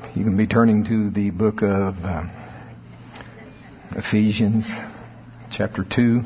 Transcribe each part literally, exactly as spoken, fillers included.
You can be turning to the book of uh, Ephesians, chapter two.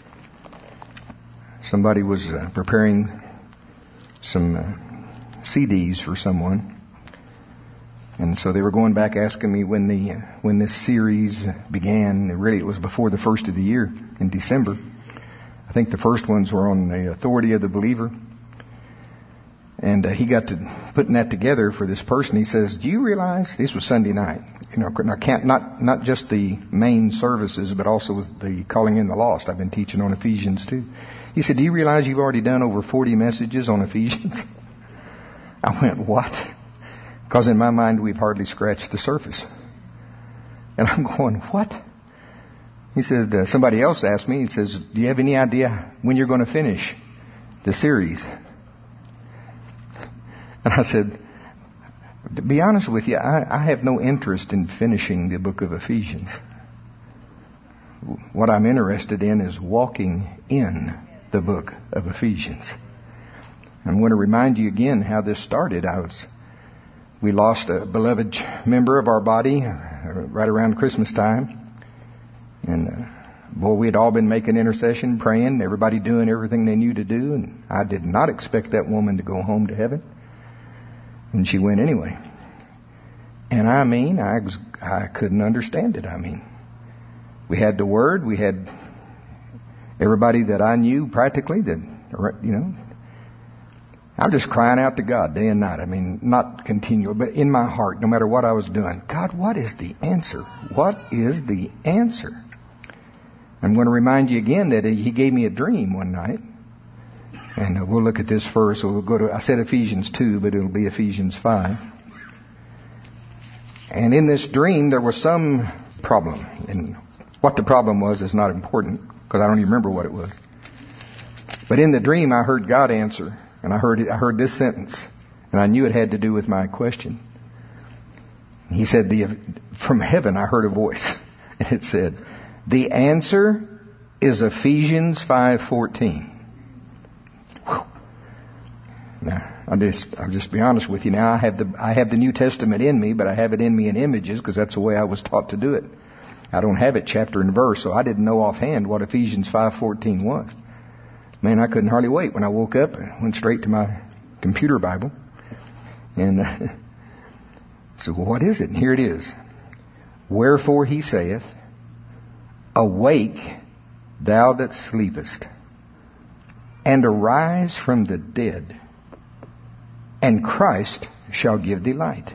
Somebody was uh, preparing some uh, C Ds for someone, and so they were going back asking me when the uh, when this series began. Really, it was before the first of the year in December. I think the first ones were on the authority of the believer. And uh, he got to putting that together for this person. He says, "Do you realize this was Sunday night? You know, I can't, not not just the main services, but also the calling in the lost. I've been teaching on Ephesians too." He said, "Do you realize you've already done over forty messages on Ephesians?" I went, "What?" Because in my mind, we've hardly scratched the surface. And I'm going, "What?" He said, uh, somebody else asked me. He says, "Do you have any idea when you're going to finish the series?" And I said, to be honest with you, I, I have no interest in finishing the book of Ephesians. What I'm interested in is walking in the book of Ephesians. I'm going to remind you again how this started. I was, we lost a beloved member of our body right around Christmas time. And uh, boy, we had all been making intercession, praying, everybody doing everything they knew to do. And I did not expect that woman to go home to heaven. And she went anyway. And I mean, I was, I couldn't understand it. I mean, we had the Word. We had everybody that I knew practically that, you know, I was just crying out to God day and night. I mean, not continual, but in my heart, no matter what I was doing. God, what is the answer? What is the answer? I'm going to remind you again that He gave me a dream one night. And uh, we'll look at this first. So we'll go to, I said Ephesians two, but it'll be Ephesians five. And in this dream, there was some problem. And what the problem was is not important, because I don't even remember what it was. But in the dream, I heard God answer. And I heard, I heard this sentence. And I knew it had to do with my question. He said, the, from heaven, I heard a voice. And it said, "The answer is Ephesians five fourteen. Now, I'll just, I'll just be honest with you. Now, I have the, I have the New Testament in me, but I have it in me in images because that's the way I was taught to do it. I don't have it chapter and verse, so I didn't know offhand what Ephesians five fourteen was. Man, I couldn't hardly wait. When I woke up, I went straight to my computer Bible. And uh, so, well, what is it? And here it is. "Wherefore he saith, Awake, thou that sleepest, and arise from the dead, and Christ shall give thee light."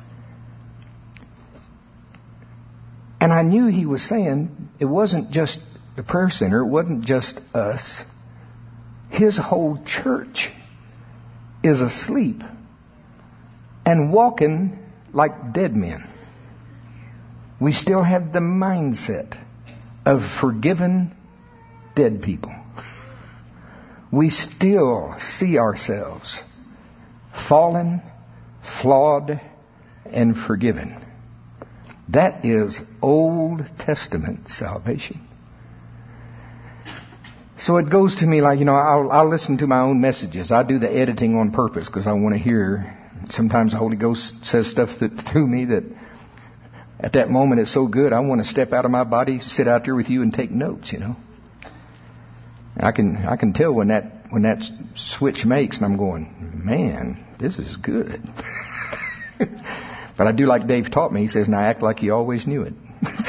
And I knew he was saying it wasn't just the prayer center. It wasn't just us. His whole church is asleep and walking like dead men. We still have the mindset of forgiven dead people. We still see ourselves fallen, flawed, and forgiven. That is Old Testament salvation. So it goes to me like, you know, I'll, I'll listen to my own messages. I do the editing on purpose because I want to hear. Sometimes the Holy Ghost says stuff that, through me that at that moment it's so good, I want to step out of my body, sit out there with you and take notes, you know. I can I can tell when that when that switch makes, and I'm going, man, this is good. But I do like Dave taught me. He says, "Now act like you always knew it."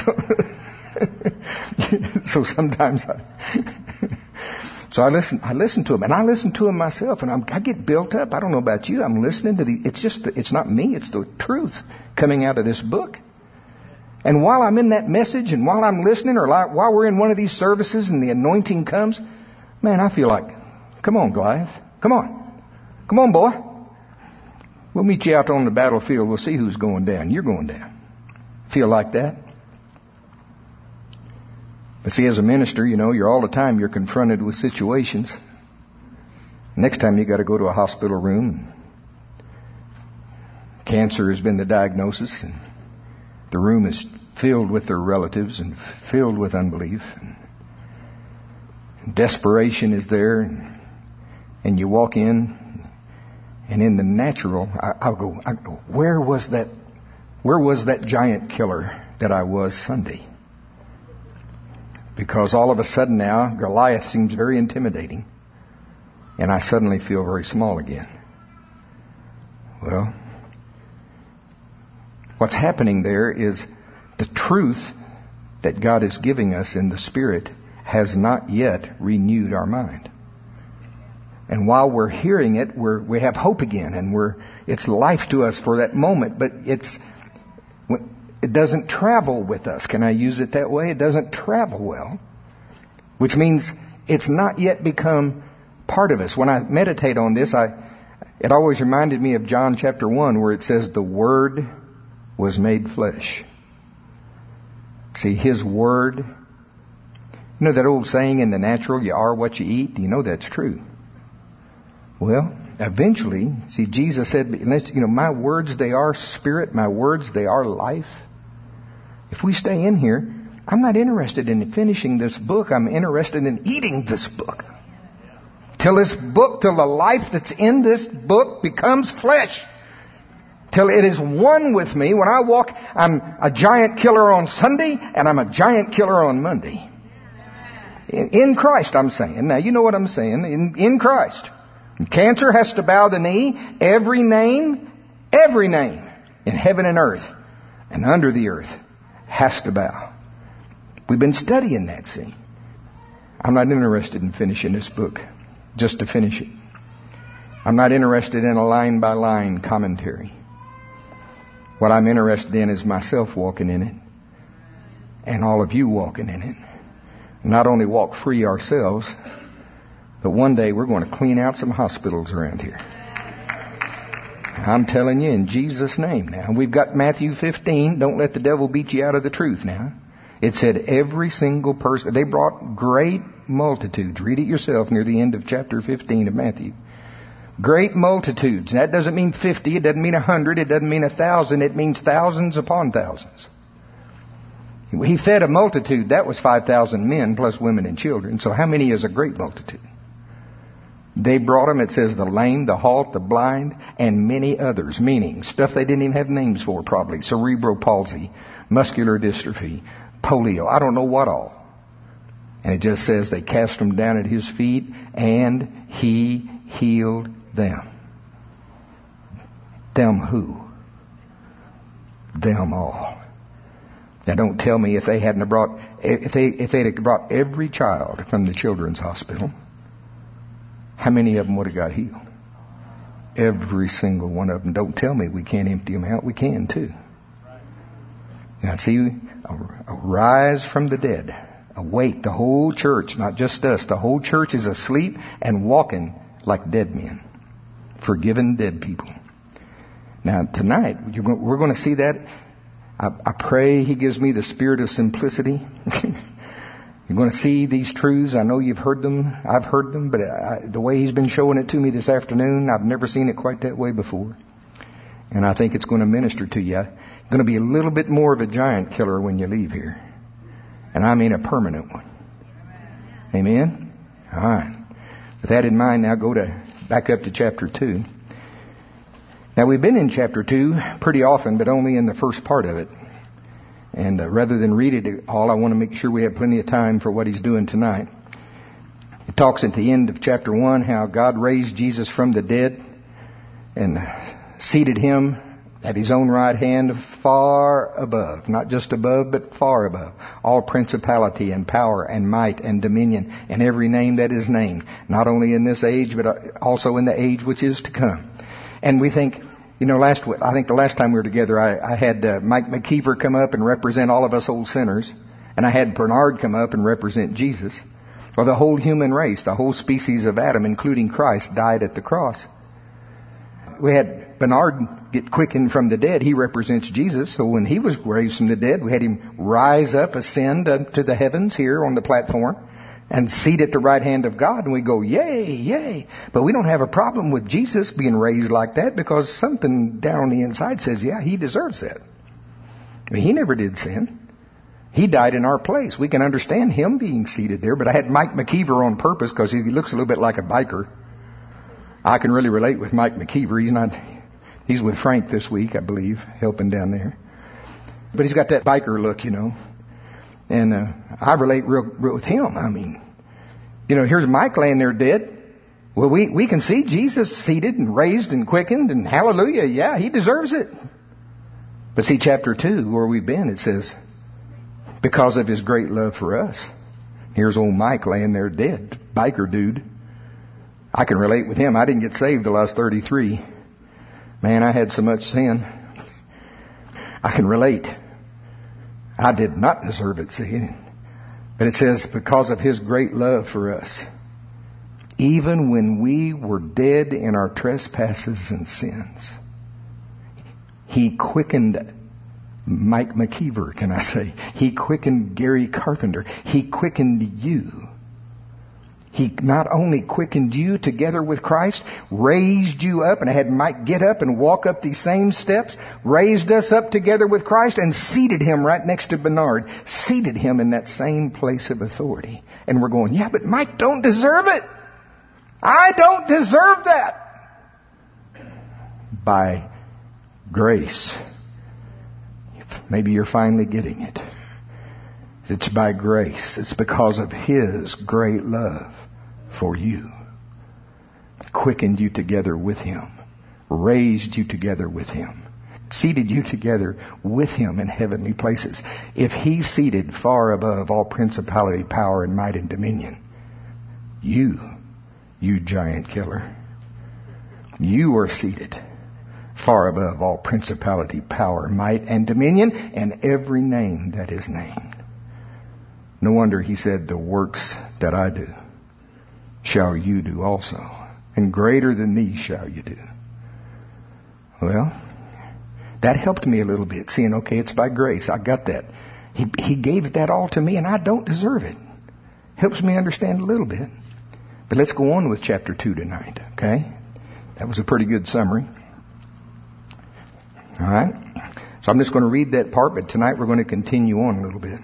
So, so sometimes I, so I listen. I listen to him, and I listen to him myself, and I'm, I get built up. I don't know about you. I'm listening to the. It's just the, it's not me. It's the truth coming out of this book. And while I'm in that message, and while I'm listening, or like, while we're in one of these services and the anointing comes, man, I feel like, come on, Goliath. Come on. Come on, boy. We'll meet you out on the battlefield. We'll see who's going down. You're going down. Feel like that? But see, as a minister, you know, you're all the time, you're confronted with situations. Next time you got to go to a hospital room. Cancer has been the diagnosis, and the room is filled with their relatives and filled with unbelief. And desperation is there, and, and you walk in, and in the natural, I, I'll go, I go, where was that Where was that giant killer that I was Sunday? Because all of a sudden now, Goliath seems very intimidating. And I suddenly feel very small again. Well, what's happening there is the truth that God is giving us in the Spirit has not yet renewed our mind. And while we're hearing it, we're, we have hope again, and we're it's life to us for that moment, but it's it doesn't travel with us. Can I use it that way? It doesn't travel well, which means it's not yet become part of us. When I meditate on this, I it always reminded me of John chapter one, where it says the Word was made flesh. See, His Word. You know that old saying in the natural, you are what you eat? Do you know that's true? Well, eventually, see, Jesus said, you know, my words, they are spirit. My words, they are life. If we stay in here, I'm not interested in finishing this book. I'm interested in eating this book. Till this book, till the life that's in this book becomes flesh. Till it is one with me. When I walk, I'm a giant killer on Sunday, and I'm a giant killer on Monday. In, in Christ, I'm saying. Now, you know what I'm saying. In, in Christ. Cancer has to bow the knee. Every name, every name in heaven and earth and under the earth has to bow. We've been studying that, see. I'm not interested in finishing this book just to finish it. I'm not interested in a line-by-line commentary. What I'm interested in is myself walking in it and all of you walking in it. Not only walk free ourselves, but one day we're going to clean out some hospitals around here. I'm telling you in Jesus' name now. We've got Matthew fifteen. Don't let the devil beat you out of the truth now. It said every single person. They brought great multitudes. Read it yourself near the end of chapter fifteen of Matthew. Great multitudes. That doesn't mean fifty. It doesn't mean a hundred. It doesn't mean a thousand. It means thousands upon thousands. He fed a multitude. That was five thousand men plus women and children. So how many is a great multitude? They brought them, it says, the lame, the halt, the blind, and many others. Meaning, stuff they didn't even have names for probably. Cerebral palsy, muscular dystrophy, polio, I don't know what all. And it just says they cast them down at His feet, and He healed them. Them who? Them all. Now don't tell me if they hadn't brought, if they, if they'd have brought every child from the children's hospital, how many of them would have got healed? Every single one of them. Don't tell me we can't empty them out. We can too. Now see, arise from the dead. Awake. The whole church, not just us. The whole church is asleep and walking like dead men. Forgiven dead people. Now tonight, we're going to see that. I, I pray He gives me the spirit of simplicity. You're going to see these truths. I know you've heard them. I've heard them. But I, the way He's been showing it to me this afternoon, I've never seen it quite that way before. And I think it's going to minister to you. You're going to be a little bit more of a giant killer when you leave here. And I mean a permanent one. Amen? All right. With that in mind, now go to back up to chapter two. Now we've been in chapter two pretty often, but only in the first part of it. And uh, rather than read it all, I want to make sure we have plenty of time for what He's doing tonight. It talks at the end of chapter one how God raised Jesus from the dead and seated Him at His own right hand far above, not just above, but far above, all principality and power and might and dominion and every name that is named, not only in this age, but also in the age which is to come. And we think, you know, last I think the last time we were together, I, I had uh, Mike McKeever come up and represent all of us old sinners, and I had Bernard come up and represent Jesus. Well, the whole human race, the whole species of Adam, including Christ, died at the cross. We had Bernard get quickened from the dead. He represents Jesus. So when he was raised from the dead, we had him rise up, ascend to the heavens here on the platform, and seat at the right hand of God. And we go, yay, yay. But we don't have a problem with Jesus being raised like that, because something down on the inside says, yeah, He deserves that. I mean, He never did sin. He died in our place. We can understand Him being seated there. But I had Mike McKeever on purpose because he looks a little bit like a biker. I can really relate with Mike McKeever. He's not, he's with Frank this week, I believe, helping down there. But he's got that biker look, you know. And uh, I relate real, real with him. I mean, you know, here's Mike laying there dead. Well, we, we can see Jesus seated and raised and quickened, and hallelujah, yeah, he deserves it. But see, chapter two, where we've been, it says, because of his great love for us. Here's old Mike laying there dead, biker dude. I can relate with him. I didn't get saved till I was thirty-three. Man, I had so much sin. I can relate. I did not deserve it, see. But it says, because of his great love for us, even when we were dead in our trespasses and sins, he quickened Mike McKeever, can I say. He quickened Gary Carpenter. He quickened you. He not only quickened you together with Christ, raised you up, and I had Mike get up and walk up these same steps, raised us up together with Christ, and seated him right next to Bernard, seated him in that same place of authority. And we're going, yeah, but Mike don't deserve it. I don't deserve that. By grace. Maybe you're finally getting it. It's by grace. It's because of his great love for you. Quickened you together with him. Raised you together with him. Seated you together with him in heavenly places. If he's seated far above all principality, power, and might and dominion, you, you giant killer, you are seated far above all principality, power, might, and dominion, and every name that is named. No wonder he said, the works that I do shall you do also, and greater than these shall you do. Well, that helped me a little bit, seeing, okay, it's by grace. I got that. He, he gave that all to me, and I don't deserve it. Helps me understand a little bit. But let's go on with chapter two tonight, okay? That was a pretty good summary. All right? So I'm just going to read that part, but tonight we're going to continue on a little bit.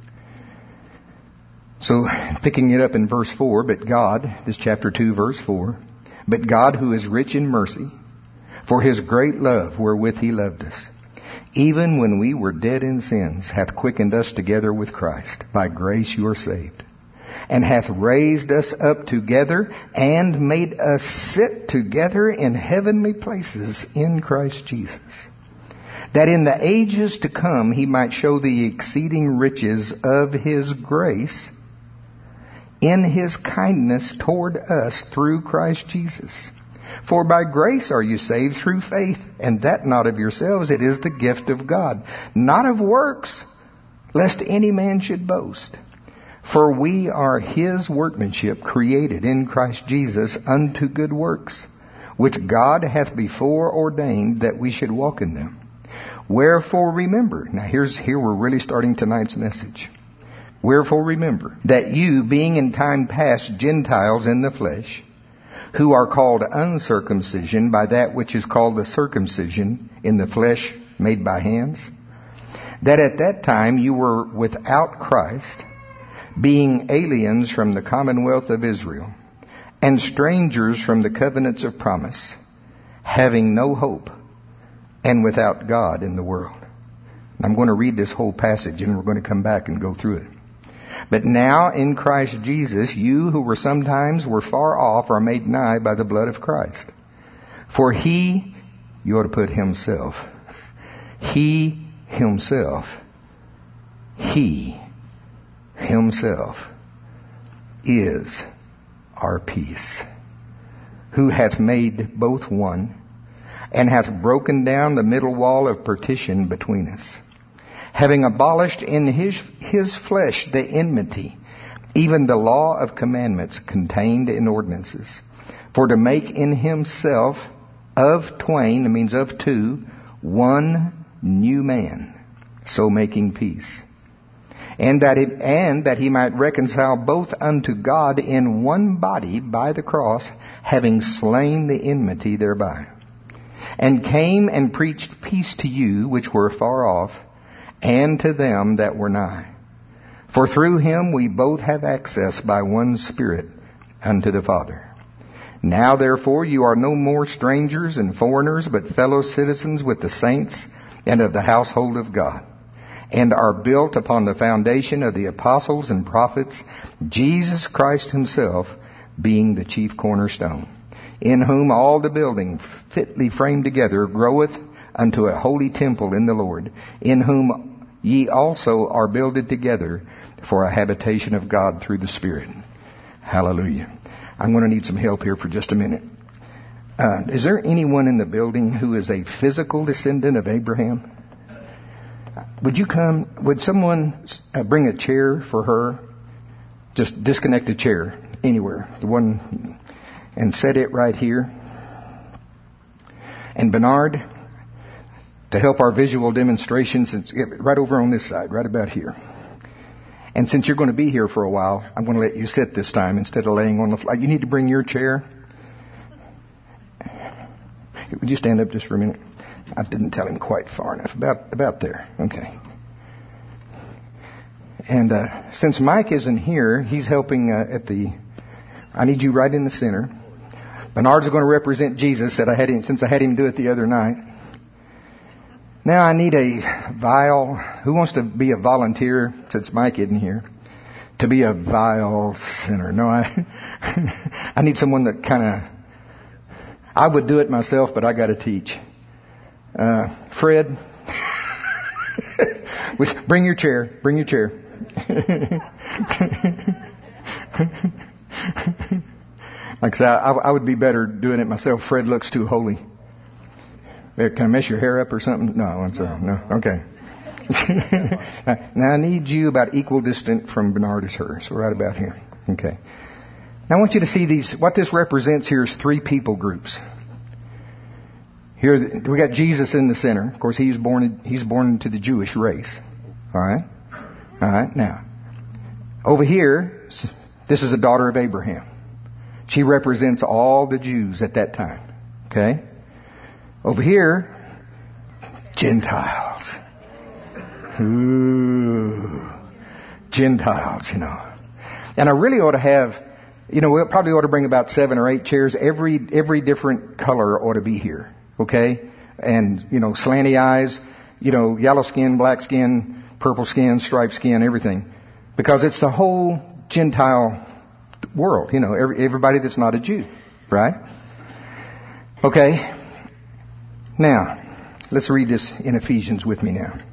So, picking it up in verse four, but God, this chapter two, verse four, but God, who is rich in mercy, for his great love wherewith he loved us, even when we were dead in sins, hath quickened us together with Christ. By grace you are saved. And hath raised us up together and made us sit together in heavenly places in Christ Jesus, that in the ages to come he might show the exceeding riches of his grace in his kindness toward us through Christ Jesus. For by grace are you saved through faith, and that not of yourselves, it is the gift of God, not of works, lest any man should boast. For we are his workmanship, created in Christ Jesus unto good works, which God hath before ordained that we should walk in them. Wherefore remember, now here's here we're really starting tonight's message. Wherefore remember that you, being in time past Gentiles in the flesh, who are called uncircumcision by that which is called the circumcision in the flesh made by hands, that at that time you were without Christ, being aliens from the commonwealth of Israel, and strangers from the covenants of promise, having no hope, and without God in the world. I'm going to read this whole passage, and we're going to come back and go through it. But now in Christ Jesus, you who were sometimes were far off are made nigh by the blood of Christ. For he, you ought to put himself, he himself, he himself is our peace, who hath made both one, and hath broken down the middle wall of partition between us, having abolished in his, his flesh the enmity, even the law of commandments contained in ordinances, for to make in himself of twain, it means of two, one new man, so making peace. And that, it, and that he might reconcile both unto God in one body by the cross, having slain the enmity thereby. And came and preached peace to you which were far off, and to them that were nigh. For through him we both have access by one Spirit unto the Father. Now therefore you are no more strangers and foreigners, but fellow citizens with the saints and of the household of God, and are built upon the foundation of the apostles and prophets, Jesus Christ himself being the chief cornerstone, in whom all the building fitly framed together groweth unto a holy temple in the Lord, in whom ye also are builded together for a habitation of God through the Spirit. Hallelujah. I'm going to need some help here for just a minute. Uh, is there anyone in the building who is a physical descendant of Abraham? Would you come? Would someone uh, bring a chair for her? Just disconnect a chair anywhere. The one, and set it right here. And Bernard, to help our visual demonstrations, it's right over on this side, right about here. And since you're going to be here for a while, I'm going to let you sit this time instead of laying on the floor. You need to bring your chair. Would you stand up just for a minute? I didn't tell him quite far enough. About about there. Okay. And uh, since Mike isn't here, he's helping uh, at the... I need you right in the center. Bernard's going to represent Jesus that I had him, since I had him do it the other night. Now I need a vial. Who wants to be a volunteer, since Mike isn't here, to be a vial sinner? No, I I need someone that kind of... I would do it myself, but I got to teach. Uh, Fred, bring your chair. Bring your chair. Like I said, I, I would be better doing it myself. Fred looks too holy. Can I mess your hair up or something? No, I'm sorry. No, okay. Now I need you about equal distant from Bernard as her. So right about here. Okay. Now I want you to see these. What this represents here is three people groups. Here we got Jesus in the center. Of course, he's born. He's born into the Jewish race. All right. All right. Now, over here, this is a daughter of Abraham. She represents all the Jews at that time. Okay. Over here, Gentiles. Ooh, Gentiles, you know. And I really ought to have, you know, we probably ought to bring about seven or eight chairs. Every every different color ought to be here, okay? And, you know, slanty eyes, you know, yellow skin, black skin, purple skin, striped skin, everything. Because it's the whole Gentile world, you know, every, everybody that's not a Jew, right? Okay. Now, let's read this in Ephesians with me now.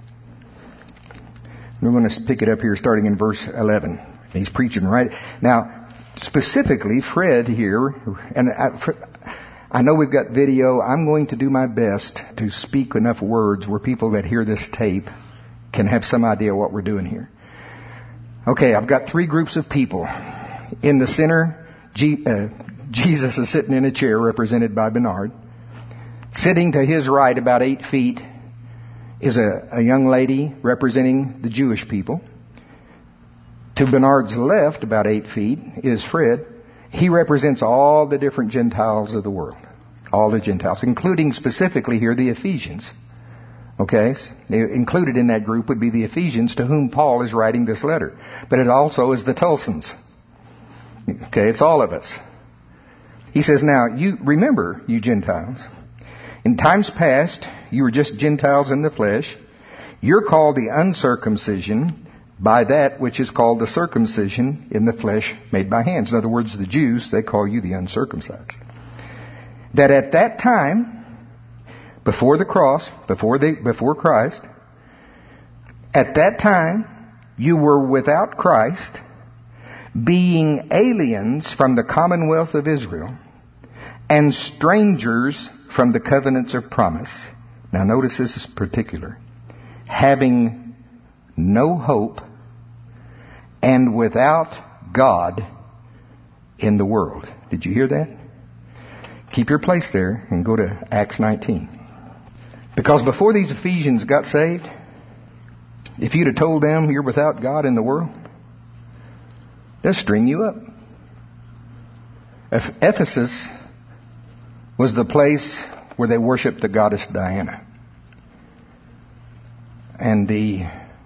We're going to pick it up here starting in verse eleven. He's preaching right now. Specifically, Fred here, and I, I know we've got video. I'm going to do my best to speak enough words where people that hear this tape can have some idea what we're doing here. Okay, I've got three groups of people. In the center, G, uh, Jesus is sitting in a chair represented by Bernard. Sitting to his right, about eight feet, is a, a young lady representing the Jewish people. To Bernard's left, about eight feet, is Fred. He represents all the different Gentiles of the world. All the Gentiles, including specifically here the Ephesians. Okay? Included in that group would be the Ephesians to whom Paul is writing this letter. But it also is the Tulsans. Okay? It's all of us. He says, now, you remember, you Gentiles, in times past, you were just Gentiles in the flesh. You're called the uncircumcision by that which is called the circumcision in the flesh made by hands. In other words, the Jews, they call you the uncircumcised. That at that time, before the cross, before the, before Christ, at that time, you were without Christ, being aliens from the commonwealth of Israel, and strangers from the covenants of promise. Now notice this is particular. Having no hope and without God in the world. Did you hear that? Keep your place there and go to Acts nineteen. Because before these Ephesians got saved, if you'd have told them you're without God in the world, they'll string you up. Ephesus was the place where they worshiped the goddess Diana. And the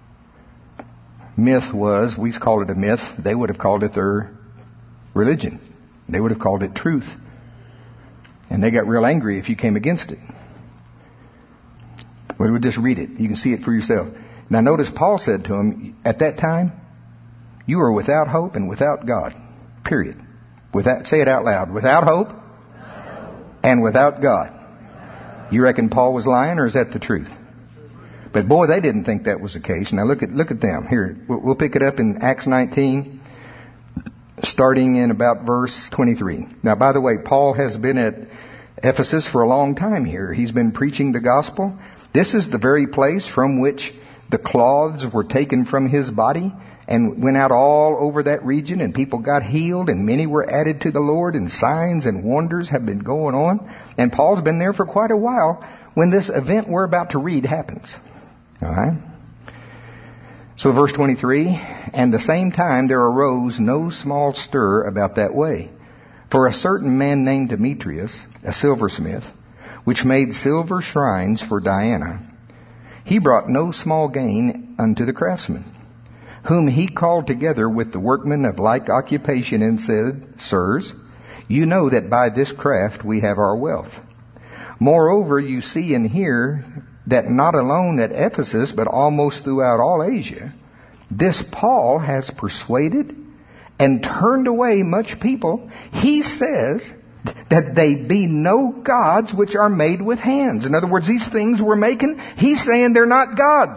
myth was, we call it a myth, they would have called it their religion. They would have called it truth. And they got real angry if you came against it. Well, we'll just read it. You can see it for yourself. Now notice Paul said to him, at that time, you are without hope and without God. Period. Without, say it out loud. Without hope and without God. You reckon Paul was lying, or is that the truth? But boy, they didn't think that was the case. Now look at look at them. Here, we'll pick it up in Acts nineteen, starting in about verse twenty-three. Now, by the way, Paul has been at Ephesus for a long time here. He's been preaching the gospel. This is the very place from which the cloths were taken from his body and went out all over that region, and people got healed, and many were added to the Lord, and signs and wonders have been going on. And Paul's been there for quite a while when this event we're about to read happens. All right? So verse twenty-three, and the same time there arose no small stir about that way. For a certain man named Demetrius, a silversmith, which made silver shrines for Diana, he brought no small gain unto the craftsmen, whom he called together with the workmen of like occupation, and said, Sirs, you know that by this craft we have our wealth. Moreover, you see and hear that not alone at Ephesus, but almost throughout all Asia, this Paul has persuaded and turned away much people. He says that they be no gods which are made with hands. In other words, these things we're making, he's saying they're not gods.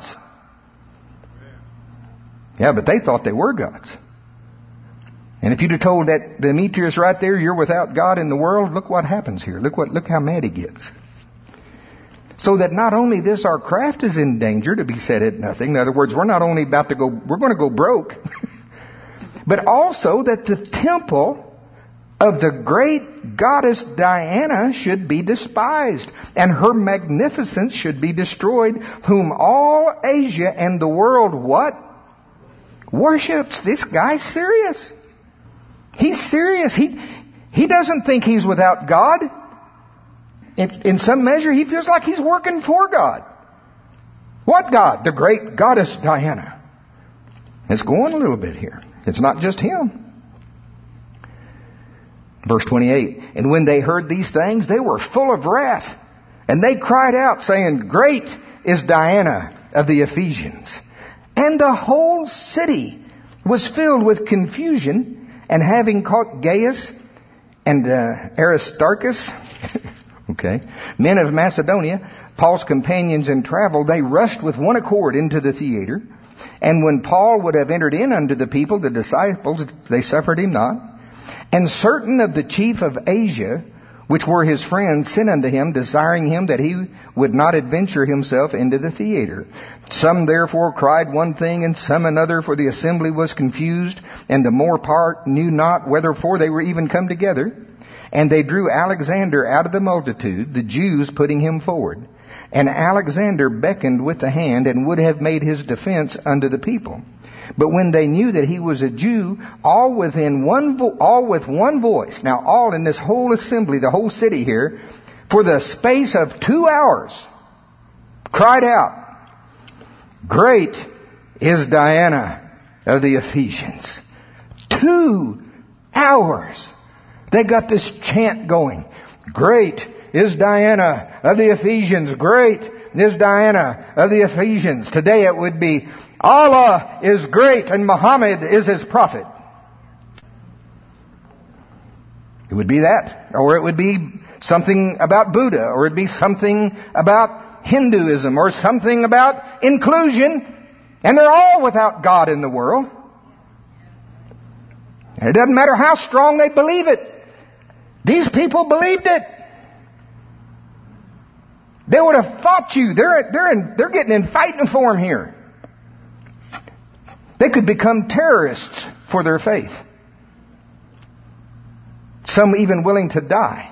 Yeah, but they thought they were gods. And if you'd have told that Demetrius right there, you're without God in the world, look what happens here. Look what, look how mad he gets. So that not only this, our craft is in danger to be set at nothing. In other words, we're not only about to go, we're going to go broke, but also that the temple of the great goddess Diana should be despised, and her magnificence should be destroyed, whom all Asia and the world what? Worships. This guy's serious. He's serious. He, he doesn't think he's without God. In, in some measure, he feels like he's working for God. What God? The great goddess Diana. It's going a little bit here. It's not just him. Verse twenty-eight, and when they heard these things, they were full of wrath, and they cried out, saying, Great is Diana of the Ephesians. And the whole city was filled with confusion, and having caught Gaius and uh, Aristarchus, okay, men of Macedonia, Paul's companions in travel, they rushed with one accord into the theater. And when Paul would have entered in unto the people, the disciples, they suffered him not. And certain of the chief of Asia, which were his friends, sent unto him, desiring him that he would not adventure himself into the theater. Some therefore cried one thing, and some another, for the assembly was confused, and the more part knew not wherefore they were even come together. And they drew Alexander out of the multitude, the Jews putting him forward. And Alexander beckoned with the hand, and would have made his defense unto the people. But when they knew that he was a Jew, all within one vo- all with one voice, now all in this whole assembly, the whole city here, for the space of two hours, cried out, Great is Diana of the Ephesians. Two hours. They got this chant going. Great is Diana of the Ephesians. Great is Diana of the Ephesians. Today it would be, Allah is great and Muhammad is his prophet. It would be that. Or it would be something about Buddha. Or it would be something about Hinduism. Or something about inclusion. And they're all without God in the world. And it doesn't matter how strong they believe it. These people believed it. They would have fought you. They're, they're, in, they're getting in fighting form here. They could become terrorists for their faith. Some even willing to die.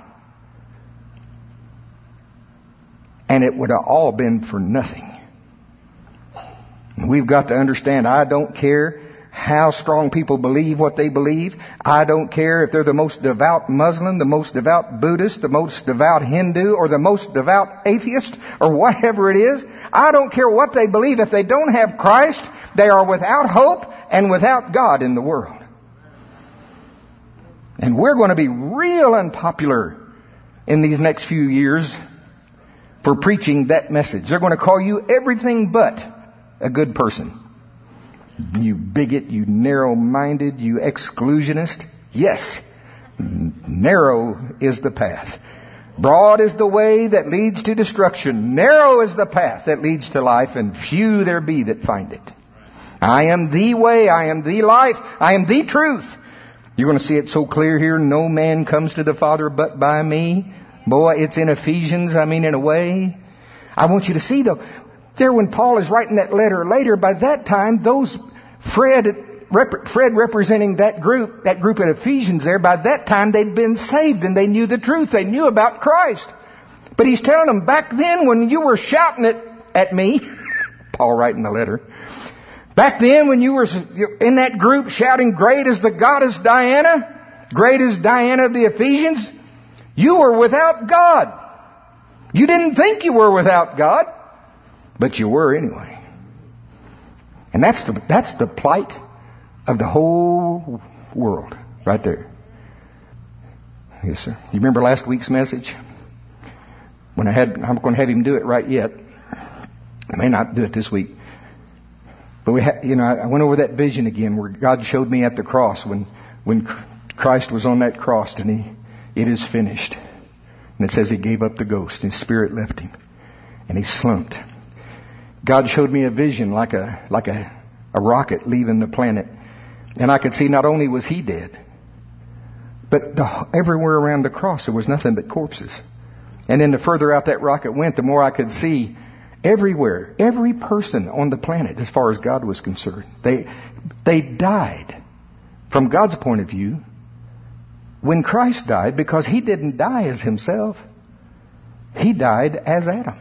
And it would have all been for nothing. We've got to understand, I don't care how strong people believe what they believe. I don't care if they're the most devout Muslim, the most devout Buddhist, the most devout Hindu, or the most devout atheist, or whatever it is. I don't care what they believe. If they don't have Christ, they are without hope and without God in the world. And we're going to be real unpopular in these next few years for preaching that message. They're going to call you everything but a good person? You bigot, you narrow-minded, you exclusionist? Yes. Narrow is the path. Broad is the way that leads to destruction. Narrow is the path that leads to life, and few there be that find it. I am the way, I am the life, I am the truth. You're going to see it so clear here. No man comes to the Father but by me. Boy, it's in Ephesians, I mean in a way. I want you to see though, there when Paul is writing that letter later, by that time, those Fred, rep, Fred representing that group, that group at Ephesians there, by that time they'd been saved and they knew the truth. They knew about Christ. But he's telling them, back then when you were shouting it at me, Paul writing the letter, back then when you were in that group shouting, great is the goddess Diana, great is Diana of the Ephesians, you were without God. You didn't think you were without God, but you were anyway. And that's the, that's the plight of the whole world right there. Yes, sir. You remember last week's message? When I had, I'm going to have him do it right yet. I may not do it this week. But we had, you know, I went over that vision again where God showed me at the cross when, when Christ was on that cross and he, it is finished. And it says he gave up the ghost and his spirit left him. And he slumped. God showed me a vision like a, like a, a rocket leaving the planet. And I could see not only was he dead, but the, everywhere around the cross there was nothing but corpses. And then the further out that rocket went, the more I could see everywhere, every person on the planet as far as God was concerned. They, they died from God's point of view when Christ died, because he didn't die as himself. He died as Adam.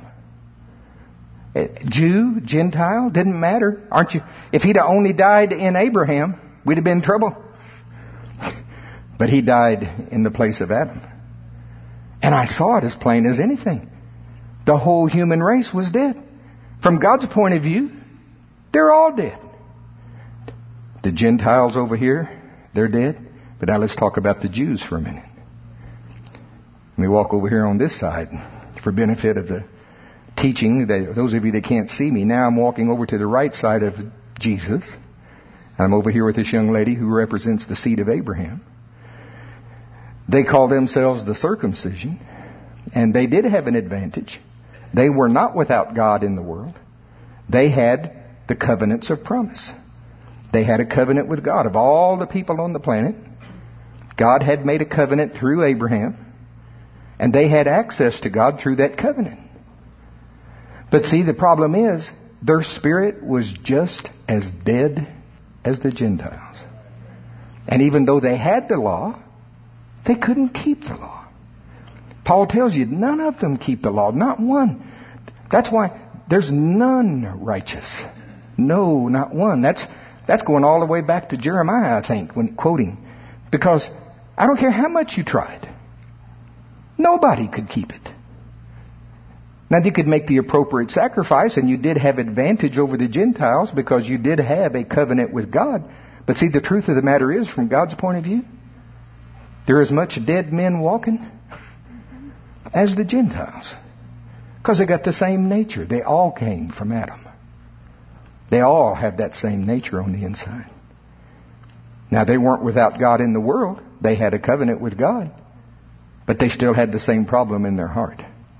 Jew, Gentile, didn't matter. Aren't you? If he'd only died in Abraham, we'd have been in trouble. But he died in the place of Adam. And I saw it as plain as anything. The whole human race was dead. From God's point of view, they're all dead. The Gentiles over here, they're dead. But now let's talk about the Jews for a minute. Let me walk over here on this side for benefit of the teaching. Those of you that can't see me, now I'm walking over to the right side of Jesus. I'm over here with this young lady who represents the seed of Abraham. They call themselves the circumcision, and they did have an advantage. They were not without God in the world. They had the covenants of promise. They had a covenant with God. Of all the people on the planet, God had made a covenant through Abraham, and they had access to God through that covenant. But see, the problem is, their spirit was just as dead as the Gentiles. And even though they had the law, they couldn't keep the law. Paul tells you, none of them keep the law, not one. That's why there's none righteous. No, not one. That's that's going all the way back to Jeremiah, I think, when quoting. Because I don't care how much you tried. Nobody could keep it. Now, you could make the appropriate sacrifice, and you did have advantage over the Gentiles because you did have a covenant with God. But see, the truth of the matter is, from God's point of view, there are as much dead men walking as the Gentiles. Because they got the same nature. They all came from Adam. They all have that same nature on the inside. Now, they weren't without God in the world. They had a covenant with God. But they still had the same problem in their heart.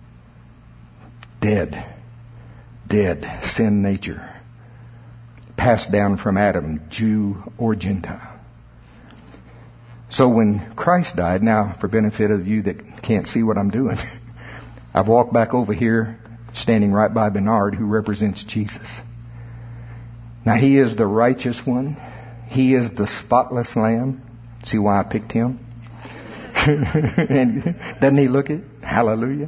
Dead. Dead. Sin nature. Passed down from Adam, Jew or Gentile. So when Christ died, now for benefit of you that can't see what I'm doing, I've walked back over here, standing right by Bernard, who represents Jesus. Now he is the righteous one. He is the spotless lamb. See why I picked him? And doesn't he look it? Hallelujah.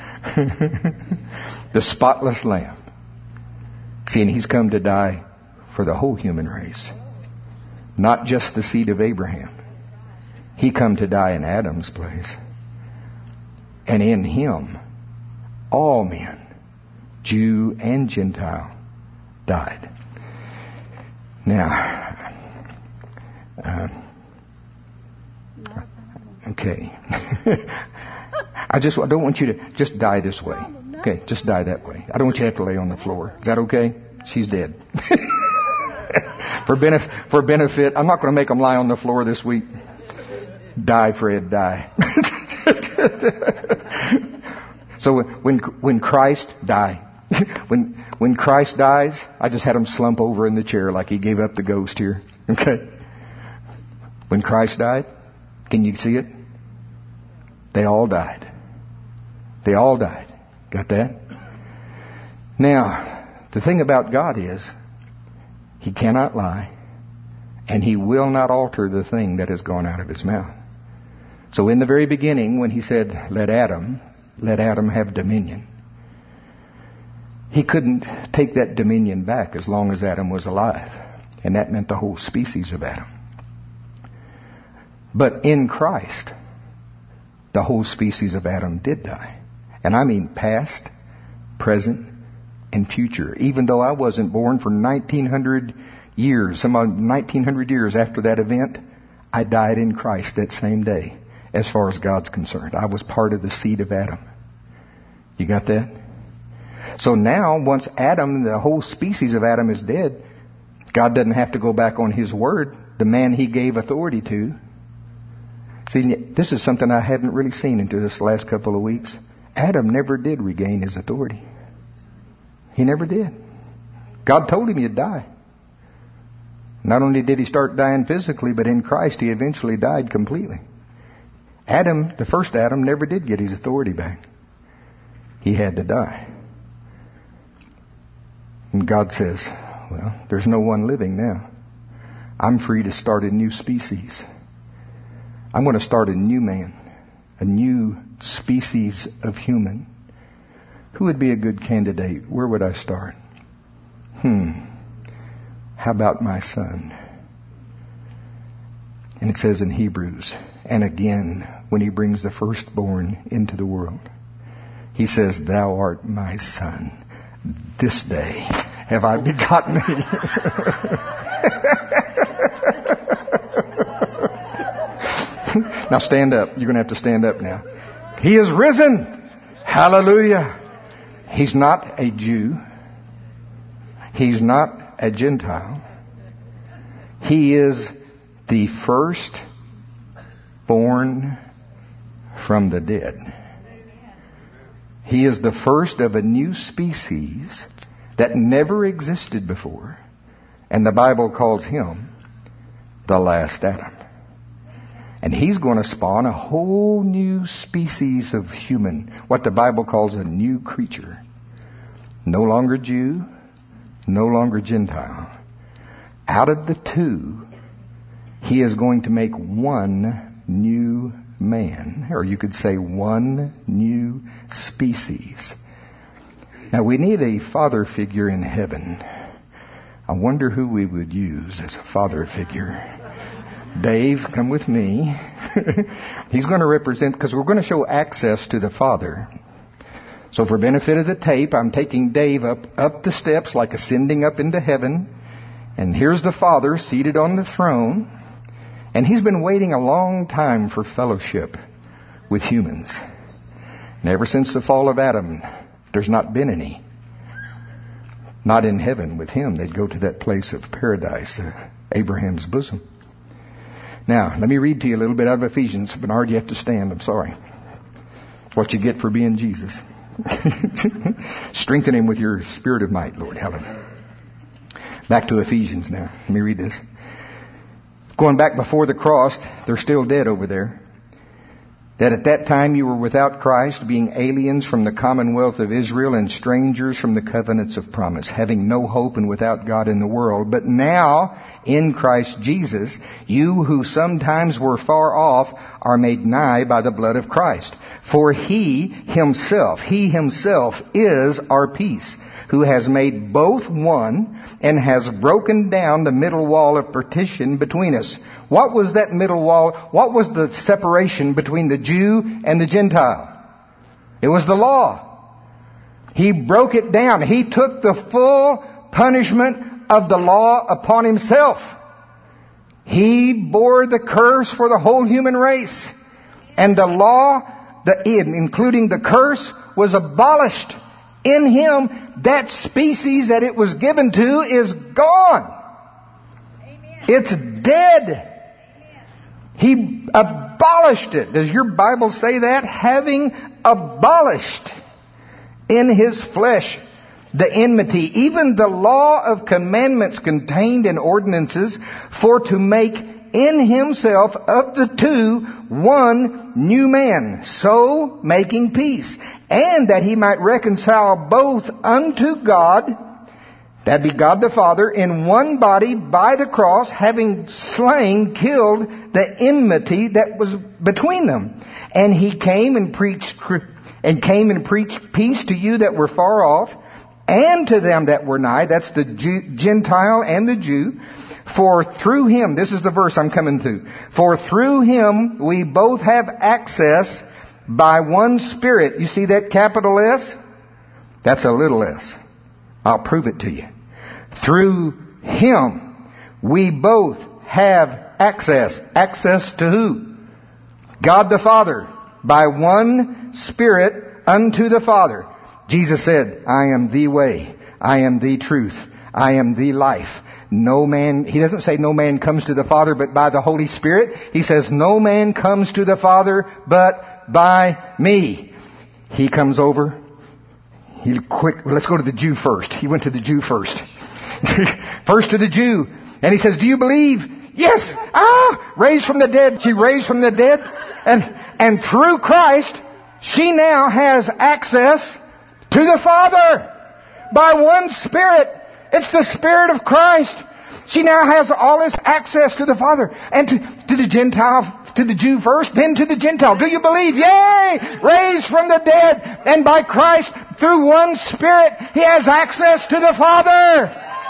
The spotless lamb. See, and he's come to die for the whole human race. Not just the seed of Abraham. He come to die in Adam's place. And in him, all men, Jew and Gentile, died. Now, uh, okay. I just I don't want you to just die this way. Okay, just die that way. I don't want you to have to lay on the floor. Is that okay? She's dead. for, benef- for benefit, I'm not going to make them lie on the floor this week. Die, Fred, die. So when when Christ died, when when Christ dies, I just had him slump over in the chair like he gave up the ghost here. Okay. When Christ died, can you see it? They all died. They all died. Got that? Now, the thing about God is, He cannot lie, and He will not alter the thing that has gone out of His mouth. So in the very beginning, when He said, let Adam, let Adam have dominion, He couldn't take that dominion back as long as Adam was alive. And that meant the whole species of Adam. But in Christ, the whole species of Adam did die. And I mean past, present, and future. Even though I wasn't born for nineteen hundred years, some nineteen hundred years after that event, I died in Christ that same day. As far as God's concerned, I was part of the seed of Adam. You got that? So now, once Adam, the whole species of Adam is dead, God doesn't have to go back on His word, the man He gave authority to. See, this is something I hadn't really seen until this last couple of weeks. Adam never did regain his authority. He never did. God told him he'd die. Not only did he start dying physically, but in Christ he eventually died completely. Adam, the first Adam, never did get his authority back. He had to die. And God says, well, there's no one living now. I'm free to start a new species. I'm going to start a new man, a new species of human. Who would be a good candidate? Where would I start? Hmm. How about my son? And it says in Hebrews, and again, when He brings the firstborn into the world, He says, thou art my son. This day have I begotten thee. Now stand up. You're going to have to stand up now. He is risen. Hallelujah. He's not a Jew. He's not a Gentile. He is the first born from the dead. He is the first of a new species that never existed before. And the Bible calls Him the last Adam. And He's going to spawn a whole new species of human, what the Bible calls a new creature. No longer Jew, no longer Gentile. Out of the two, He is going to make one new man, or you could say one new species. Now we need a father figure in heaven. I wonder who we would use as a father figure. Dave, come with me. He's going to represent, because we're going to show access to the Father. So for benefit of the tape, I'm taking Dave up, up the steps like ascending up into heaven. And here's the Father seated on the throne. And He's been waiting a long time for fellowship with humans. And ever since the fall of Adam, there's not been any. Not in heaven with Him. They'd go to that place of paradise, uh, Abraham's bosom. Now, let me read to you a little bit out of Ephesians. Bernard, you have to stand. I'm sorry. It's what you get for being Jesus. Strengthen him with your spirit of might, Lord. Hallelujah. Back to Ephesians now. Let me read this. Going back before the cross, they're still dead over there. That at that time you were without Christ, being aliens from the commonwealth of Israel and strangers from the covenants of promise, having no hope and without God in the world. But now, in Christ Jesus, you who sometimes were far off are made nigh by the blood of Christ. For He Himself, He Himself is our peace, who has made both one and has broken down the middle wall of partition between us. What was that middle wall? What was the separation between the Jew and the Gentile? It was the law. He broke it down. He took the full punishment of the law upon Himself. He bore the curse for the whole human race. And the law, the including the curse, was abolished In Him, that species that it was given to is gone. Amen. It's dead. Amen. He abolished it. Does your Bible say that? Having abolished in His flesh the enmity, even the law of commandments contained in ordinances, for to make in Himself of the two one new man, so making peace, and that He might reconcile both unto God, that be God the Father, in one body by the cross, having slain, killed the enmity that was between them. And He came and preached and came and preached peace to you that were far off, and to them that were nigh. That's the Jew, Gentile and the Jew. For through Him, this is the verse I'm coming to. For through Him we both have access by one Spirit. You see that capital S? That's a little s. I'll prove it to you. Through Him we both have access. Access to who? God the Father. By one Spirit unto the Father. Jesus said, I am the way. I am the truth. I am the life. No man, He doesn't say no man comes to the Father but by the Holy Spirit. He says no man comes to the Father but by me. He comes over. He quick, let's go to the Jew first. He went to the Jew first. First to the Jew. And He says, do you believe? Yes. Ah, raised from the dead. She raised from the dead. And, and through Christ, she now has access to the Father by one Spirit. It's the Spirit of Christ. She now has all this access to the Father. And to, to the Gentile, to the Jew first, then to the Gentile. Do you believe? Yay! Raised from the dead. And by Christ, through one Spirit, He has access to the Father.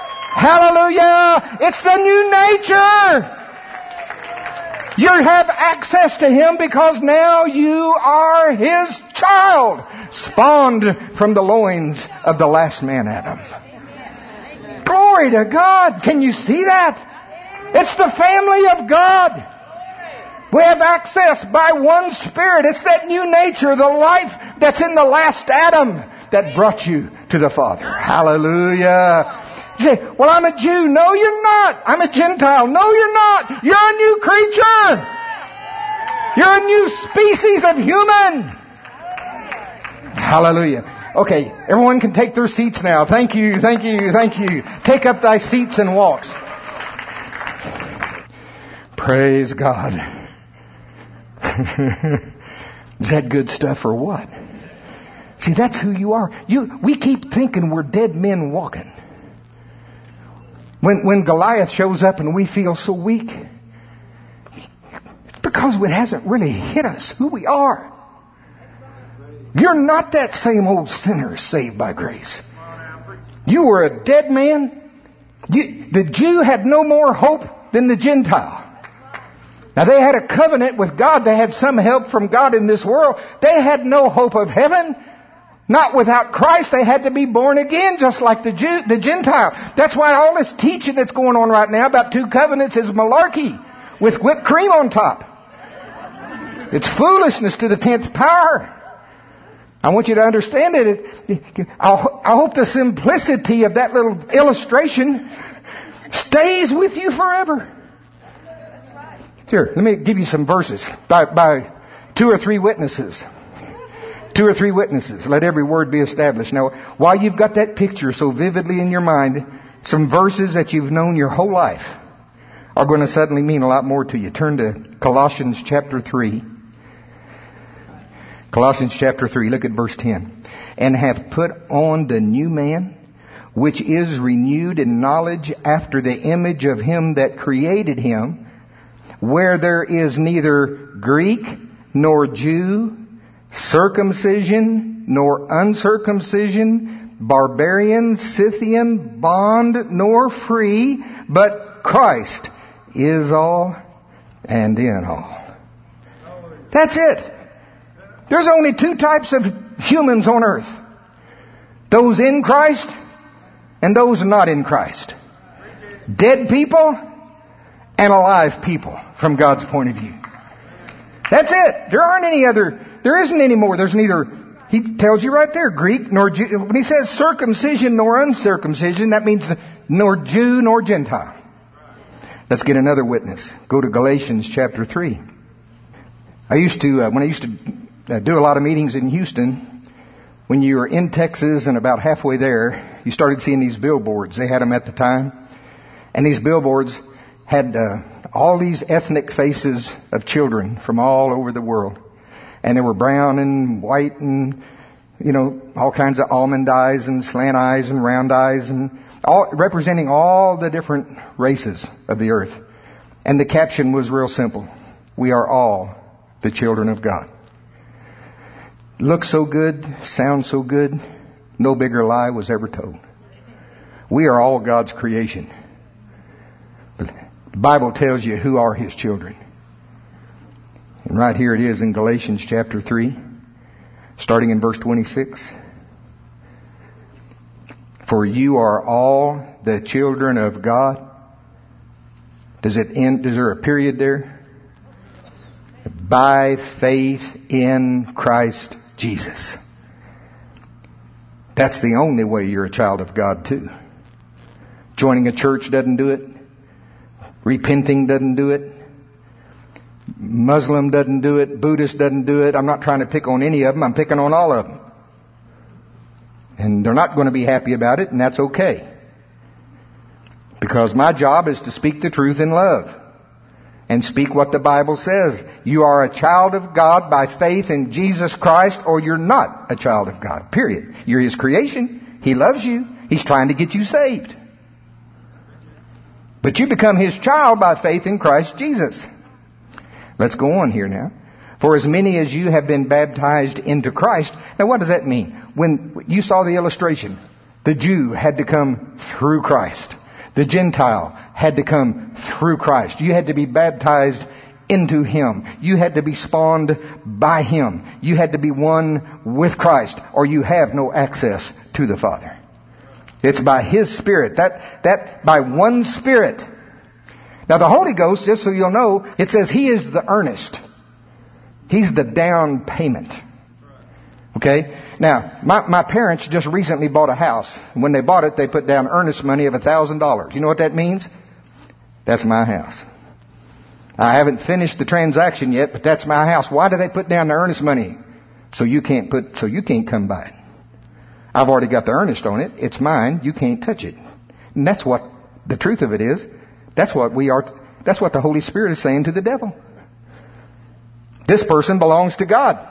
Hallelujah! It's the new nature. You have access to Him because now you are His child, spawned from the loins of the last man, Adam. Glory to God. Can you see that? It's the family of God. We have access by one Spirit. It's that new nature, the life that's in the last Adam that brought you to the Father. Hallelujah. You say, well, I'm a Jew. No, you're not. I'm a Gentile. No, you're not. You're a new creature. You're a new species of human. Hallelujah. Okay, everyone can take their seats now. Thank you, thank you, thank you. Take up thy seats and walks. Praise God. Is that good stuff or what? See, that's who you are. You, we keep thinking we're dead men walking. When, when Goliath shows up and we feel so weak, it's because it hasn't really hit us who we are. You're not that same old sinner saved by grace. You were a dead man. You, the Jew had no more hope than the Gentile. Now they had a covenant with God. They had some help from God in this world. They had no hope of heaven. Not without Christ. They had to be born again just like the Jew, the Gentile. That's why all this teaching that's going on right now about two covenants is malarkey with whipped cream on top. It's foolishness to the tenth power. I want you to understand it. I hope the simplicity of that little illustration stays with you forever. Here, let me give you some verses by, by two or three witnesses. Two or three witnesses. Let every word be established. Now, while you've got that picture so vividly in your mind, some verses that you've known your whole life are going to suddenly mean a lot more to you. Turn to Colossians chapter three. Colossians chapter three, look at verse ten. And have put on the new man, which is renewed in knowledge after the image of Him that created him, where there is neither Greek nor Jew, circumcision nor uncircumcision, barbarian, Scythian, bond nor free, but Christ is all and in all. That's it. There's only two types of humans on earth. Those in Christ and those not in Christ. Dead people and alive people from God's point of view. That's it. There aren't any other, there isn't any more. There's neither, He tells you right there, Greek nor Jew. When he says circumcision nor uncircumcision, that means nor Jew nor Gentile. Let's get another witness. Go to Galatians chapter three. I used to, uh, when I used to uh, do a lot of meetings in Houston, when you were in Texas and about halfway there, you started seeing these billboards. They had them at the time. And these billboards had uh, all these ethnic faces of children from all over the world. And they were brown and white and, you know, all kinds of almond eyes and slant eyes and round eyes and all representing all the different races of the earth. And the caption was real simple. We are all the children of God. Looks so good, sounds so good, no bigger lie was ever told. We are all God's creation. But the Bible tells you who are His children. And right here it is in Galatians chapter three, starting in verse twenty-six. For you are all the children of God. Does it end? Is there a period there? By faith in Christ Jesus. That's the only way you're a child of God too. Joining a church doesn't do it. Repenting doesn't do it. Muslim doesn't do it. Buddhist doesn't do it. I'm not trying to pick on any of them. I'm picking on all of them. And they're not going to be happy about it, and that's okay. Because my job is to speak the truth in love. And speak what the Bible says. You are a child of God by faith in Jesus Christ, or you're not a child of God. Period. You're His creation. He loves you. He's trying to get you saved. But you become His child by faith in Christ Jesus. Let's go on here now. For as many as you have been baptized into Christ. Now what does that mean? When you saw the illustration, the Jew had to come through Christ. The Gentile had to come through Christ. You had to be baptized into Him. You had to be spawned by Him. You had to be one with Christ, or you have no access to the Father. It's by His Spirit. That, that, by one Spirit. Now the Holy Ghost, just so you'll know, it says He is the earnest. He's the down payment. Okay? Now, my, my parents just recently bought a house. When they bought it, they put down earnest money of a thousand dollars. You know what that means? That's my house. I haven't finished the transaction yet, but that's my house. Why do they put down the earnest money? So you can't put, so you can't come by it. I've already got the earnest on it. It's mine. You can't touch it. And that's what the truth of it is. That's what we are. That's what the Holy Spirit is saying to the devil. This person belongs to God.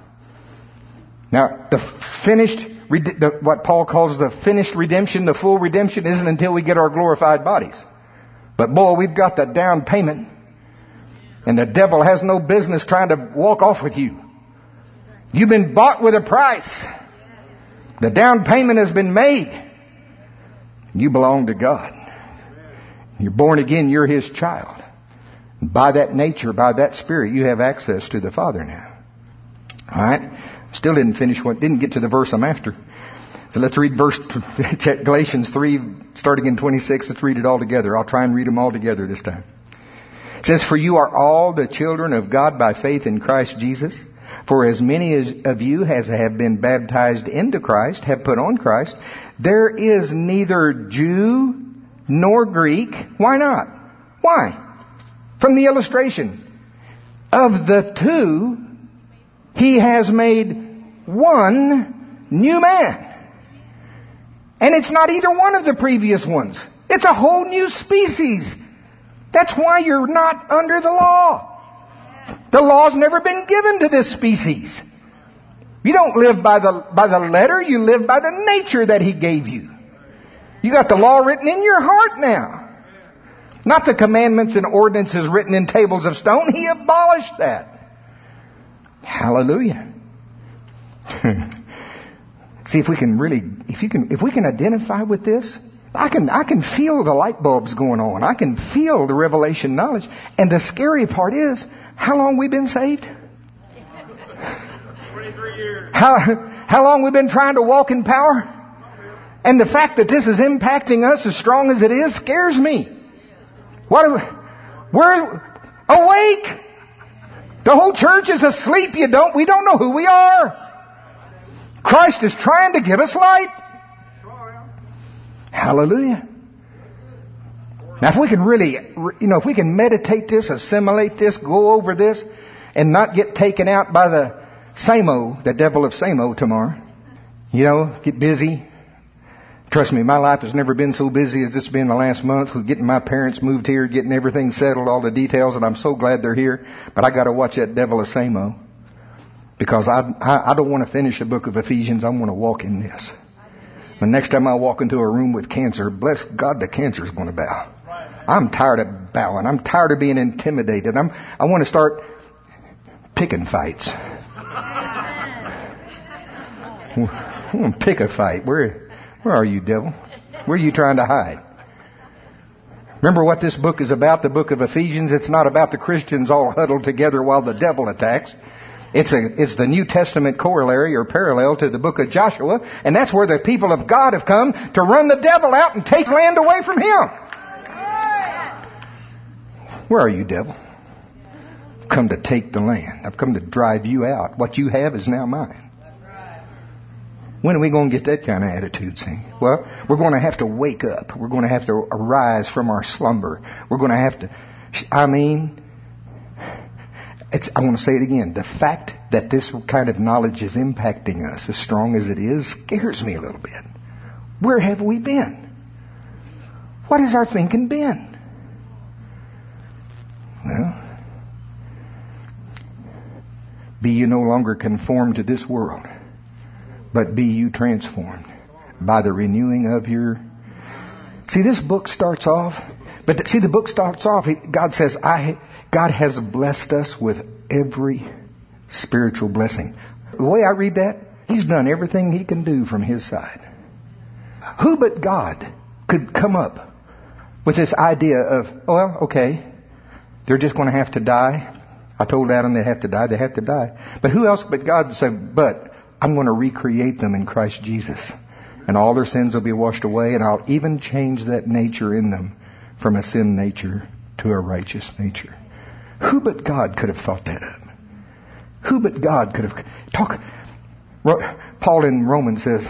Now, the finished, the, what Paul calls the finished redemption, the full redemption, isn't until we get our glorified bodies. But boy, we've got the down payment. And the devil has no business trying to walk off with you. You've been bought with a price. The down payment has been made. You belong to God. You're born again, you're His child. By that nature, by that Spirit, you have access to the Father now. Alright? Still didn't finish what, didn't get to the verse I'm after. So let's read verse, Galatians three, starting in twenty-six. Let's read it all together. I'll try and read them all together this time. It says, for you are all the children of God by faith in Christ Jesus. For as many as of you as have been baptized into Christ have put on Christ. There is neither Jew nor Greek. Why not? Why? From the illustration. Of the two, He has made one new man. And it's not either one of the previous ones. It's a whole new species. That's why you're not under the law. The law's never been given to this species. You don't live by the, by the letter, you live by the nature that He gave you. You got the law written in your heart now. Not the commandments and ordinances written in tables of stone. He abolished that. Hallelujah. See if we can really, if you can, if we can identify with this, I can, I can feel the light bulbs going on. I can feel the revelation knowledge. And the scary part is, how long we've been saved? twenty-three years. How, how long we've been trying to walk in power? And the fact that this is impacting us as strong as it is scares me. What are we, we're awake. The whole church is asleep. You don't, we don't know who we are. Christ is trying to give us light. Hallelujah. Now if we can really, you know, if we can meditate this, assimilate this, go over this, and not get taken out by the same-o, the devil of same-o tomorrow. You know, get busy. Trust me, my life has never been so busy as it's been the last month with getting my parents moved here, getting everything settled, all the details, and I'm so glad they're here. But I got to watch that devil of same-o. Because I, I, I don't want to finish the book of Ephesians. I want to walk in this. The next time I walk into a room with cancer, bless God, the cancer's going to bow. I'm tired of bowing. I'm tired of being intimidated. I'm, I want to start picking fights. I want to pick a fight. Where, where are you, devil? Where are you trying to hide? Remember what this book is about, the book of Ephesians? It's not about the Christians all huddled together while the devil attacks. It's a, it's the New Testament corollary or parallel to the book of Joshua. And that's where the people of God have come to run the devil out and take land away from him. Where are you, devil? I've come to take the land. I've come to drive you out. What you have is now mine. When are we going to get that kind of attitude, see? Well, we're going to have to wake up. We're going to have to arise from our slumber. We're going to have to, I mean, it's, I want to say it again. The fact that this kind of knowledge is impacting us as strong as it is scares me a little bit. Where have we been? What has our thinking been? Well, be you no longer conformed to this world, but be you transformed by the renewing of your... See, this book starts off, but see, the book starts off, God says, I, God has blessed us with every spiritual blessing. The way I read that, He's done everything He can do from His side. Who but God could come up with this idea of, oh, well, okay, they're just going to have to die. I told Adam they have to die. They have to die. But who else but God said, but I'm going to recreate them in Christ Jesus. And all their sins will be washed away. And I'll even change that nature in them from a sin nature to a righteous nature. Who but God could have thought that up? Who but God could have... Talk. Paul in Romans says,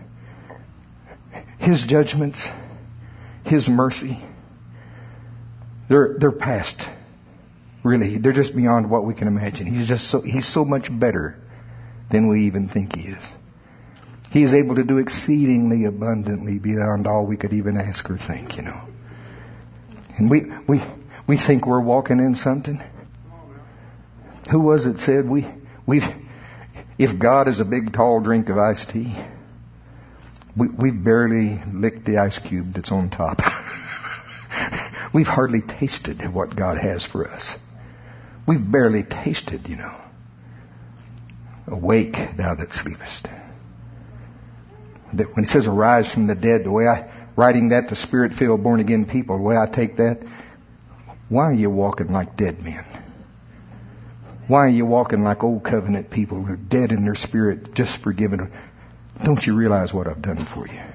His judgments, His mercy, they're, they're past. Really, they're just beyond what we can imagine. He's just so, He's so much better than we even think He is. He is able to do exceedingly abundantly beyond all we could even ask or think, you know. And we, we, we think we're walking in something. Who was it said we, we've, if God is a big tall drink of iced tea, we, we've barely licked the ice cube that's on top. We've hardly tasted what God has for us. We've barely tasted, you know. Awake, thou that sleepest. That when it says arise from the dead, the way I, writing that to Spirit-filled, born-again people, the way I take that, why are you walking like dead men? Why are you walking like old covenant people who are dead in their spirit, just forgiven? Don't you realize what I've done for you?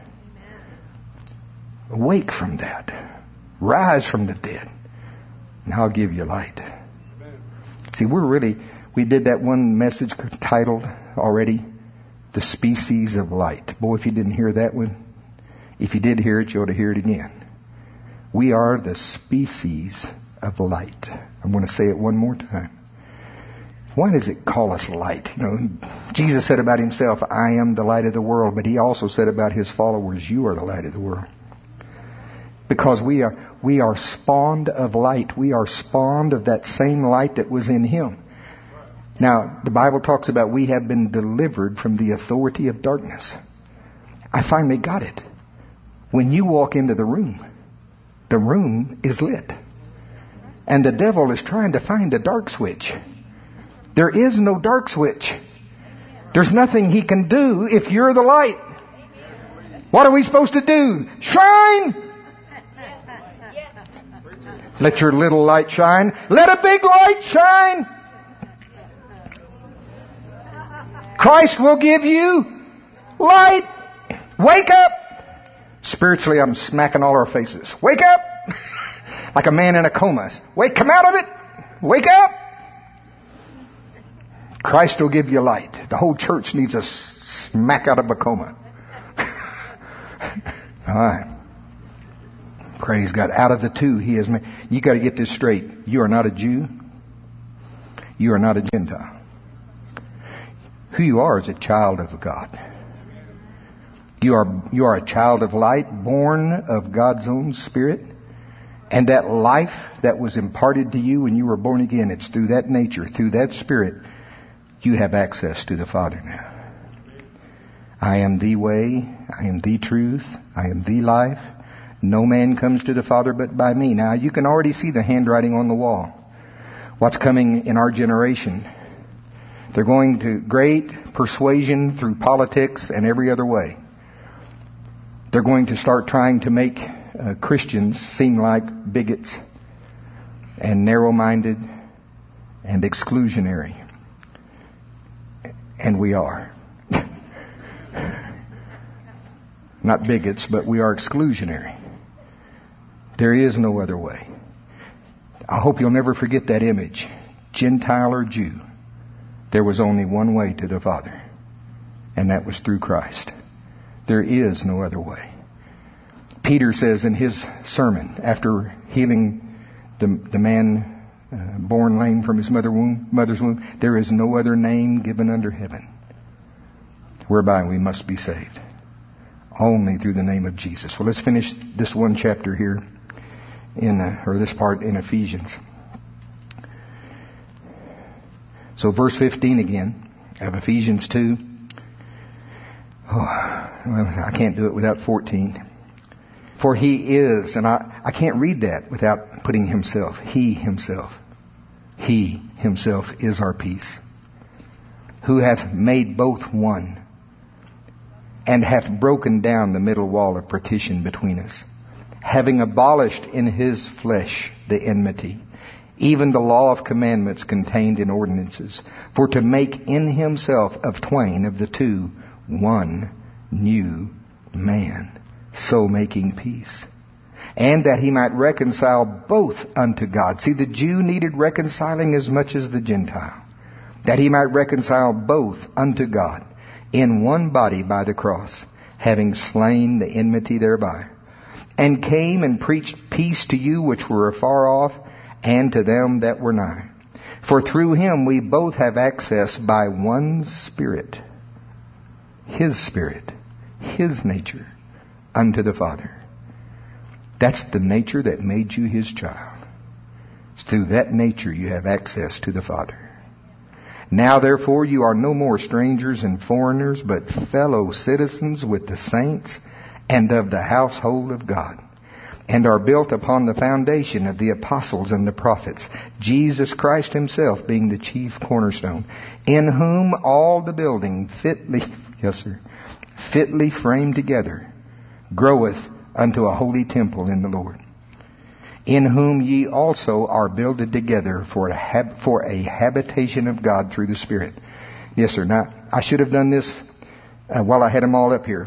Awake from that. Rise from the dead. And I'll give you light. See, we're really... We did that one message titled already, The Species of Light. Boy, if you didn't hear that one, if you did hear it, you ought to hear it again. We are the species of light. I'm going to say it one more time. Why does it call us light? You know, Jesus said about Himself, I am the light of the world. But He also said about His followers, you are the light of the world. Because we are, we are spawned of light. We are spawned of that same light that was in Him. Now, the Bible talks about we have been delivered from the authority of darkness. I finally got it. When you walk into the room, the room is lit. And the devil is trying to find a dark switch. There is no dark switch. There's nothing he can do if you're the light. What are we supposed to do? Shine! Let your little light shine. Let a big light shine. Christ will give you light. Wake up. Spiritually, I'm smacking all our faces. Wake up. Like a man in a coma. Wake, come out of it. Wake up. Christ will give you light. The whole church needs a smack out of a coma. All right. Praise God. Out of the two, He has made. You got to get this straight. You are not a Jew. You are not a Gentile. Who you are is a child of God. You are, you are a child of light, born of God's own Spirit. And that life that was imparted to you when you were born again, it's through that nature, through that Spirit, you have access to the Father now. I am the way, I am the truth, I am the life. No man comes to the Father but by me. Now, you can already see the handwriting on the wall. What's coming in our generation? They're going to great persuasion through politics and every other way. They're going to start trying to make uh, Christians seem like bigots and narrow-minded and exclusionary. And we are. Not bigots, but we are exclusionary. There is no other way. I hope you'll never forget that image. Gentile or Jew, there was only one way to the Father, and that was through Christ. There is no other way. Peter says in his sermon, after healing the, the man uh, born lame from his mother womb, mother's womb, there is no other name given under heaven whereby we must be saved. Only through the name of Jesus. Well, let's finish this one chapter here, in uh, or this part in Ephesians. So verse fifteen again of Ephesians two. Oh, well, I can't do it without fourteen. For He is, and I, I can't read that without putting Himself. He Himself. He Himself is our peace, who hath made both one, and hath broken down the middle wall of partition between us, having abolished in His flesh the enmity, even the law of commandments contained in ordinances, for to make in Himself of twain of the two one new man, so making peace, and that He might reconcile both unto God. See, the Jew needed reconciling as much as the Gentile, that He might reconcile both unto God in one body by the cross, having slain the enmity thereby, and came and preached peace to you which were afar off, and to them that were nigh. For through Him we both have access by one Spirit, His Spirit, His nature, unto the Father. That's the nature that made you His child. It's through that nature you have access to the Father. Now therefore you are no more strangers and foreigners, but fellow citizens with the saints and of the household of God, and are built upon the foundation of the apostles and the prophets, Jesus Christ Himself being the chief cornerstone, in whom all the building fitly, yes sir, fitly framed together, groweth unto a holy temple in the Lord, in whom ye also are builded together for a, hab- for a habitation of God through the Spirit. Yes sir. Now, I should have done this uh, while I had them all up here.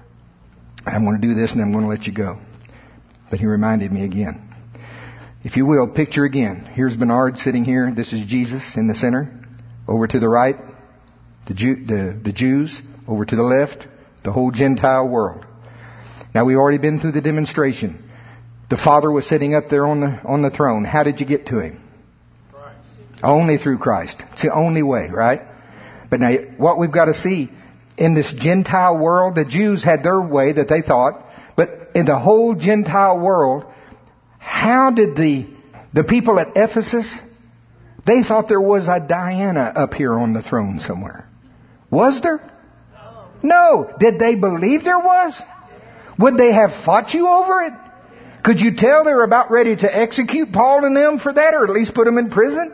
I'm going to do this and I'm going to let you go. But he reminded me again. If you will, picture again. Here's Bernard sitting here. This is Jesus in the center. Over to the right, the, Jew, the, the Jews. Over to the left, the whole Gentile world. Now, we've already been through the demonstration. The Father was sitting up there on the on the throne. How did you get to Him? Christ. Only through Christ. It's the only way, right? But now, what we've got to see, in this Gentile world, the Jews had their way that they thought. But in the whole Gentile world, how did the the people at Ephesus, they thought there was a Diana up here on the throne somewhere. Was there? No. No. Did they believe there was? Would they have fought you over it? Could you tell they were about ready to execute Paul and them for that, or at least put them in prison?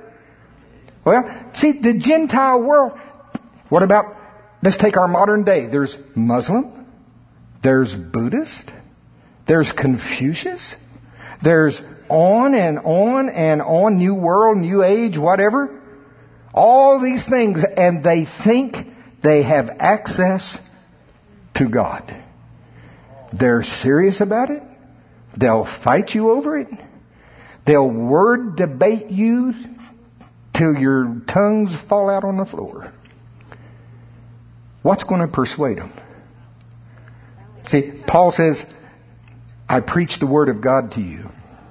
Well, see, the Gentile world, what about, let's take our modern day. There's Muslim, there's Buddhist, there's Confucius, there's on and on and on, New World, New Age, whatever. All these things, and they think they have access to God. They're serious about it. They'll fight you over it. They'll word debate you till your tongues fall out on the floor. What's going to persuade them? See, Paul says, I preach the Word of God to you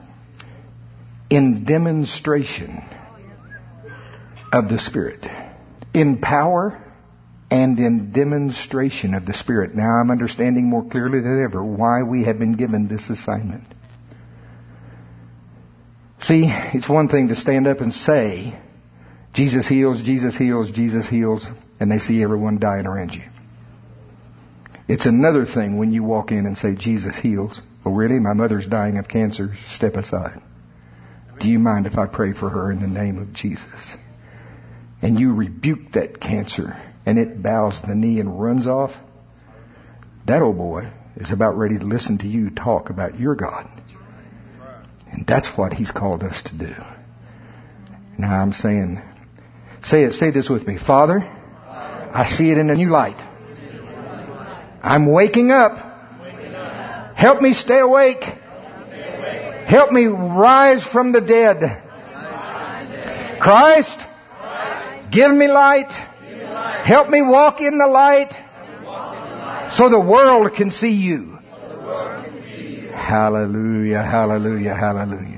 in demonstration of the Spirit. In power and in demonstration of the Spirit. Now I'm understanding more clearly than ever why we have been given this assignment. See, it's one thing to stand up and say, Jesus heals, Jesus heals, Jesus heals, and they see everyone dying around you. It's another thing when you walk in and say, Jesus heals. Oh, really? My mother's dying of cancer. Step aside. Do you mind if I pray for her in the name of Jesus? And you rebuke that cancer, and it bows the knee and runs off. That old boy is about ready to listen to you talk about your God. And that's what He's called us to do. Now I'm saying, say it, say this with me. Father, I see it in a new light. I'm waking up. Help me stay awake. Help me rise from the dead. Christ, give me light. Help me walk in the light so the world can see you. Hallelujah, hallelujah, hallelujah.